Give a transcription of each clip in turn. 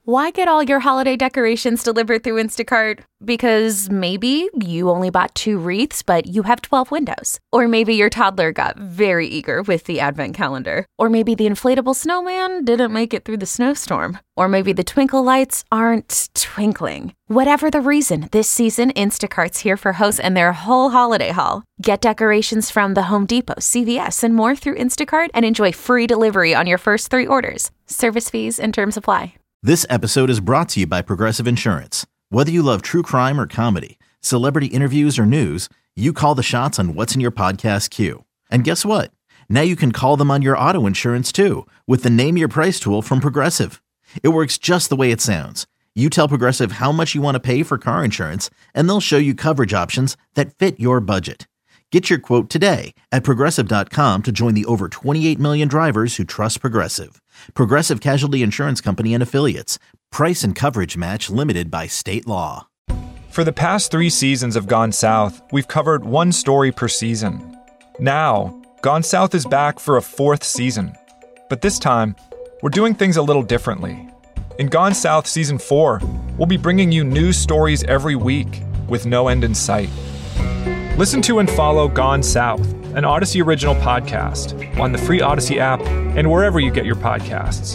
Why get all your holiday decorations delivered through Instacart? Because maybe you only bought 2 wreaths, but you have 12 windows. Or maybe your toddler got very eager with the advent calendar. Or maybe the inflatable snowman didn't make it through the snowstorm. Or maybe the twinkle lights aren't twinkling. Whatever the reason, this season, Instacart's here for hosts and their whole holiday haul. Get decorations from the Home Depot, CVS, and more through Instacart and enjoy free delivery on your first 3 orders. Service fees and terms apply. This episode is brought to you by Progressive Insurance. Whether you love true crime or comedy, celebrity interviews or news, you call the shots on what's in your podcast queue. And guess what? Now you can call them on your auto insurance too with the Name Your Price tool from Progressive. It works just the way it sounds. You tell Progressive how much you want to pay for car insurance, and they'll show you coverage options that fit your budget. Get your quote today at Progressive.com to join the over 28 million drivers who trust Progressive. Progressive Casualty Insurance Company and Affiliates. Price and coverage match limited by state law. For the past 3 seasons of Gone South, we've covered one story per season. Now, Gone South is back for a 4th season. But this time, we're doing things a little differently. In Gone South Season 4, we'll be bringing you new stories every week with no end in sight. Listen to and follow Gone South, an Odyssey original podcast, on the free Odyssey app and wherever you get your podcasts.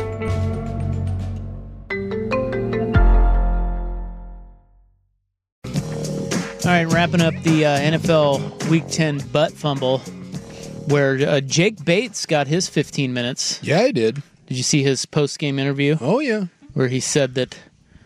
All right, wrapping up the NFL Week 10 butt fumble, where Jake Bates got his 15 minutes. Yeah, he did. Did you see his post-game interview? Oh, yeah. Where he said that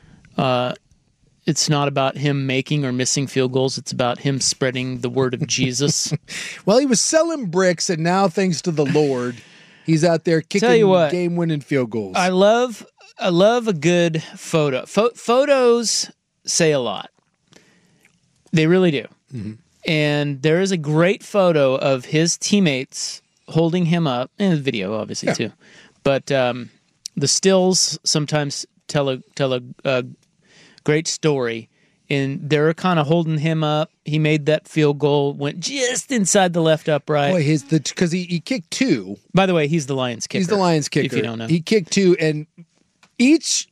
it's not about him making or missing field goals. It's about him spreading the word of Jesus. Well, he was selling bricks, and now, thanks to the Lord, he's out there kicking game-winning field goals. I love a good photo. Photos say a lot. They really do. Mm-hmm. And there is a great photo of his teammates holding him up, and the video, obviously, too. But the stills sometimes tell a great story, and they're kind of holding him up. He made that field goal, went just inside the left upright. Boy, because he kicked 2. By the way, he's the Lions kicker. He's the Lions kicker. If you don't know, he kicked 2, and each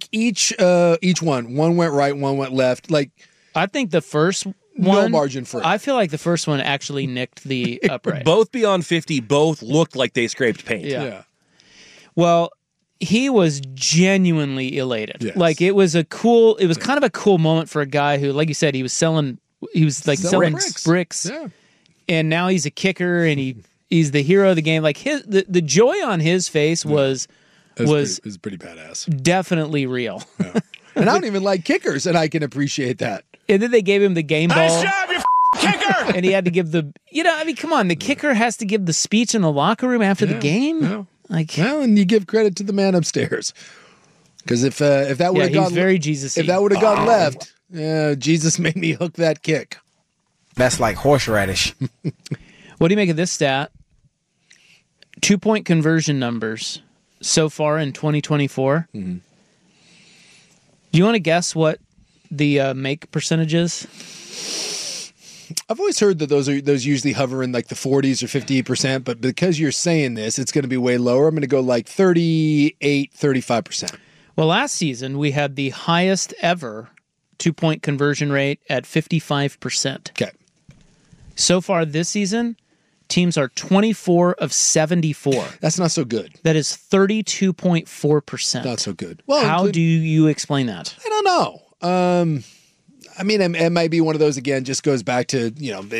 one went right, one went left. Like, I think the first one, no margin for it. I feel like the first one actually nicked the upright. Both beyond 50, both looked like they scraped paint. Yeah. Well, he was genuinely elated. Yes. Like it was kind of a cool moment for a guy who, like you said, he was selling bricks. Yeah. And now he's a kicker, and he's the hero of the game. Like the joy on his face was pretty badass. Definitely real. Yeah. And I don't even like kickers, and I can appreciate that. And then they gave him the game ball. Nice job, you kicker! And he had to give come on, the kicker has to give the speech in the locker room after the game. Yeah. And you give credit to the man upstairs, because if that would have gone very Jesus-y. If that would have gone left, Jesus made me hook that kick. That's like horseradish. What do you make of this stat? 2-point conversion numbers so far in 2024. Mm-hmm. Do you want to guess what the make percentage is? I've always heard that those usually hover in like the 40s or 58%, but because you're saying this, it's going to be way lower. I'm going to go like 38, 35%. Well, last season we had the highest ever 2-point conversion rate at 55%. Okay. So far this season, teams are 24 of 74. That's not so good. That is 32.4%. Not so good. Well, how do you explain that? I don't know. I mean, it might be one of those, again, just goes back to,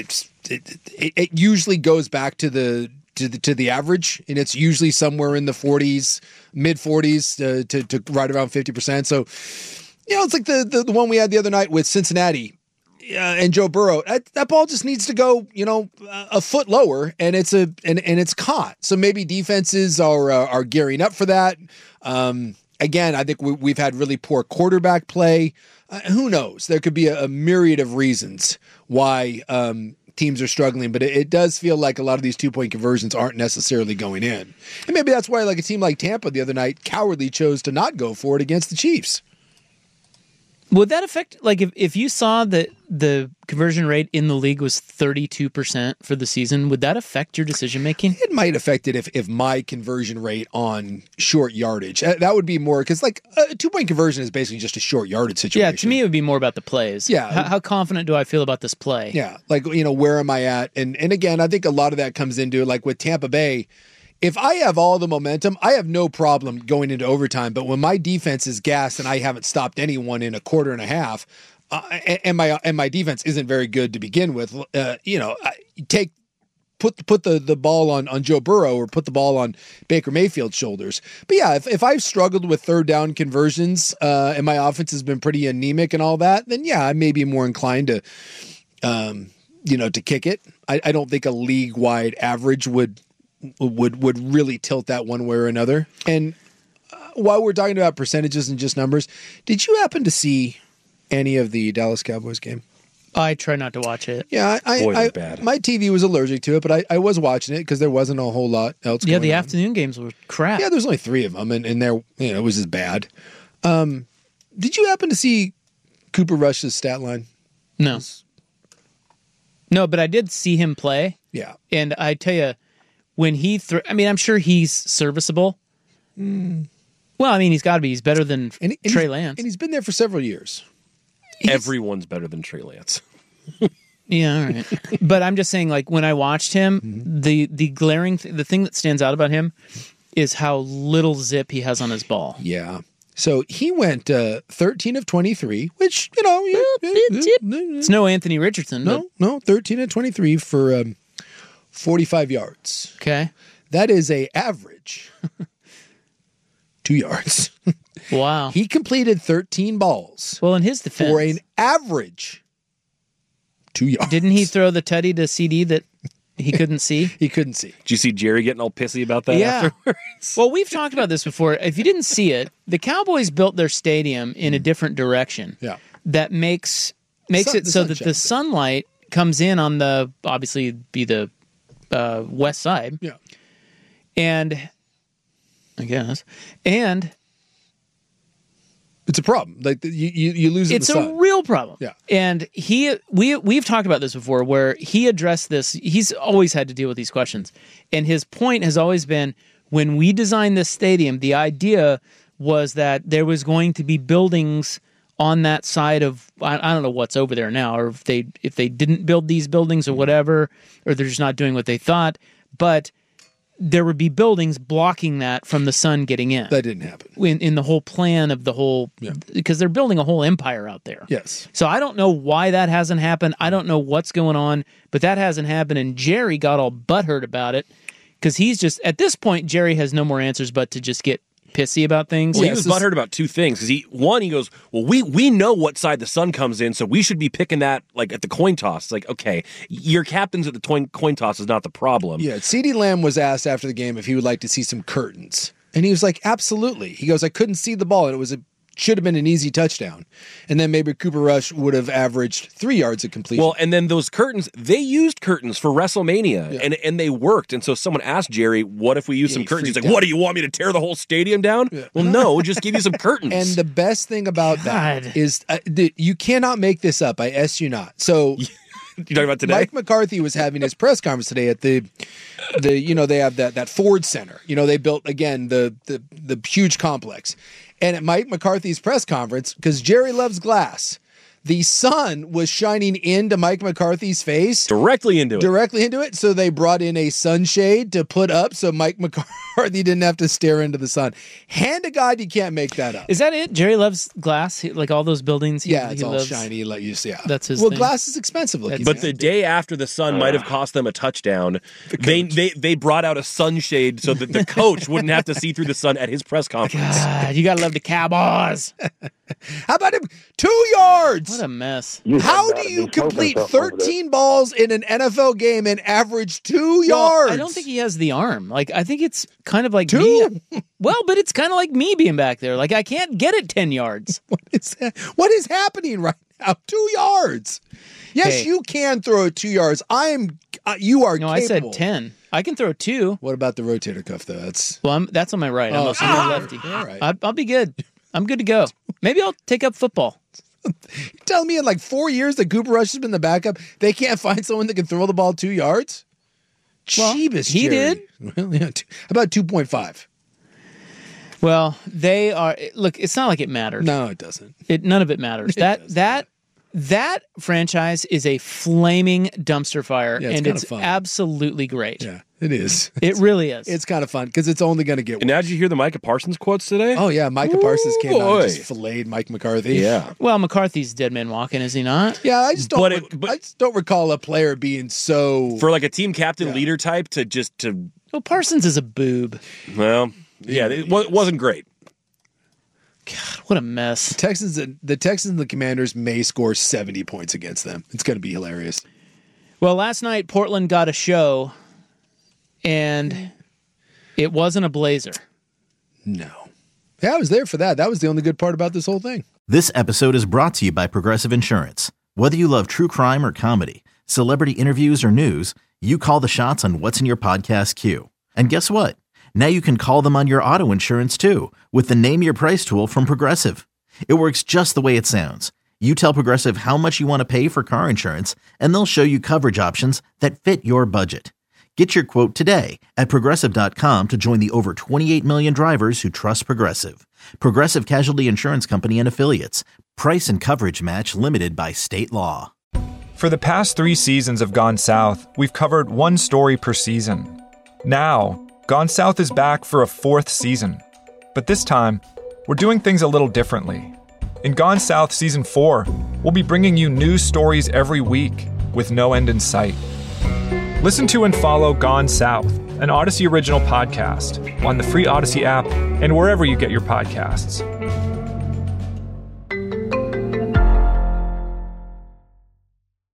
it usually goes back to the average, and it's usually somewhere in the 40s, mid 40s to right around 50%. So, it's like the one we had the other night with Cincinnati and Joe Burrow. That ball just needs to go, a foot lower, and it's caught. So maybe defenses are gearing up for that. Again, I think we've had really poor quarterback play. Who knows? There could be a myriad of reasons why teams are struggling, but it does feel like a lot of these 2-point conversions aren't necessarily going in. And maybe that's why like a team like Tampa the other night cowardly chose to not go for it against the Chiefs. Would that affect, like if you saw that the conversion rate in the league was 32% for the season, would that affect your decision making? It might affect it if my conversion rate on short yardage. That would be more because like a 2-point conversion is basically just a short yardage situation. Yeah, to me it would be more about the plays. Yeah. How confident do I feel about this play? Yeah, like where am I at? And again, I think a lot of that comes into like with Tampa Bay. If I have all the momentum, I have no problem going into overtime. But when my defense is gassed and I haven't stopped anyone in a quarter and a half, and my defense isn't very good to begin with, put the ball on Joe Burrow or put the ball on Baker Mayfield's shoulders. But yeah, if I've struggled with third down conversions and my offense has been pretty anemic and all that, then yeah, I may be more inclined to kick it. I don't think a league wide average would really tilt that one way or another. And while we're talking about percentages and just numbers, did you happen to see any of the Dallas Cowboys game? I try not to watch it. Yeah, bad. My TV was allergic to it, but I was watching it because there wasn't a whole lot else going on. Yeah, the afternoon games were crap. Yeah, there's only 3 of them, and it was just bad. Did you happen to see Cooper Rush's stat line? No. No, but I did see him play. Yeah. And I tell you, when he I'm sure he's serviceable. Well, I mean, he's got to be. He's better than Trey Lance. And he's been there for several years. Everyone's better than Trey Lance. Yeah, all right. But I'm just saying, like, when I watched him, the glaring the thing that stands out about him is how little zip he has on his ball. Yeah. So he went 13 of 23, which, It's no Anthony Richardson. No, 13 of 23 for 45 yards. Okay. That is a average 2 yards. Wow. He completed 13 balls. Well, in his defense, for an average 2 yards. Didn't he throw the tutty to CD that he couldn't see? He couldn't see. Did you see Jerry getting all pissy about that afterwards? Well, we've talked about this before. If you didn't see it, the Cowboys built their stadium in a different direction. Yeah. That makes it so that the sunlight comes in on the, obviously, be the west side. Yeah. And I guess. And it's a problem. Like you lose it's in the sun. a real problem. Yeah. And we've talked about this before where he addressed this. He's always had to deal with these questions. And his point has always been when we designed this stadium, the idea was that there was going to be buildings on that side of I don't know what's over there now, or if they didn't build these buildings or whatever, or they're just not doing what they thought, but there would be buildings blocking that from the sun getting in. That didn't happen. In the whole plan of the whole, because they're building a whole empire out there. Yes. So I don't know why that hasn't happened. I don't know what's going on, but that hasn't happened. And Jerry got all butthurt about it because he's just, at this point, Jerry has no more answers but to just get pissy about things. Well, he was butthurt about 2 things. Because he goes, well, we know what side the sun comes in, so we should be picking that like at the coin toss. It's like, okay, your captain's at the coin toss is not the problem. Yeah, CeeDee Lamb was asked after the game if he would like to see some curtains. And he was like, absolutely. He goes, I couldn't see the ball, and it should have been an easy touchdown. And then maybe Cooper Rush would have averaged 3 yards of completion. Well, and then those curtains, they used curtains for WrestleMania, and they worked. And so someone asked Jerry, what if we use some curtains? He's like, what, do you want me to tear the whole stadium down? Yeah. Well, no, we'll just give you some curtains. And the best thing about that is you cannot make this up. I ask you not. So... You talking about today? Mike McCarthy was having his press conference today at the they have that Ford Center. They built again the huge complex. And at Mike McCarthy's press conference, because Jerry loves glass, the sun was shining into Mike McCarthy's face. Directly into it. So they brought in a sunshade to put up so Mike McCarthy didn't have to stare into the sun. Hand to God, you can't make that up. Is that it? Jerry loves glass? Like all those buildings? It's all shiny. Like you see. Yeah. That's his thing. Glass is expensive looking. But the day after the sun might have cost them a touchdown, they brought out a sunshade so that the coach wouldn't have to see through the sun at his press conference. God, you gotta love the Cowboys. How about him? 2 yards. What a mess. How do you complete 13 balls in an NFL game and average 2 yards? I don't think he has the arm. Like, I think it's kind of like 2? me. Well, but it's kind of like me being back there. Like, I can't get it 10 yards. What is that? What is happening right now? 2 yards. Yes, you can throw it 2 yards. You are capable. I said 10. I can throw 2. What about the rotator cuff, though? That's on my right. I'm a lefty. All right. I'll be good. I'm good to go. Maybe I'll take up football. You're telling me in like 4 years that Cooper Rush has been the backup, they can't find someone that can throw the ball 2 yards? Well, Jeebus, he Jerry. did. Well, yeah, about 2.5. Well, they are. Look, it's not like it matters. No, it doesn't. None of it matters. That franchise is a flaming dumpster fire, Yeah, it's and kinda it's fun. absolutely great. Yeah, it is. It really is. It's kind of fun because it's only going to get worse. And now did you hear the Micah Parsons quotes today? Oh, yeah. Micah Parsons came out boy. and just filleted Mike McCarthy. Yeah. Well, McCarthy's dead man walking, is he not? Yeah, I just But don't recall a player being so... For like a team captain leader type to Well, Parsons is a boob. well, yeah, it wasn't great. God, what a mess. The Texans and the Commanders may score 70 points against them. It's going to be hilarious. Well, last night Portland got a show, and it wasn't a blazer. No. Yeah, I was there for that. That was the only good part about this whole thing. This episode is brought to you by Progressive Insurance. Whether you love true crime or comedy, celebrity interviews or news, you call the shots on what's in your podcast queue. And guess what? Now you can call them on your auto insurance too with the Name Your Price tool from Progressive. It works just the way it sounds. You tell Progressive how much you want to pay for car insurance, and they'll show you coverage options that fit your budget. Get your quote today at Progressive.com to join the over 28 million drivers who trust Progressive. Progressive Casualty Insurance Company and Affiliates. Price and coverage match limited by state law. For the past 3 seasons of Gone South, we've covered one story per season. Now, Gone South is back for a 4th season. But this time, we're doing things a little differently. In Gone South Season 4, we'll be bringing you new stories every week with no end in sight. Listen to and follow Gone South, an Odyssey original podcast, on the free Odyssey app and wherever you get your podcasts.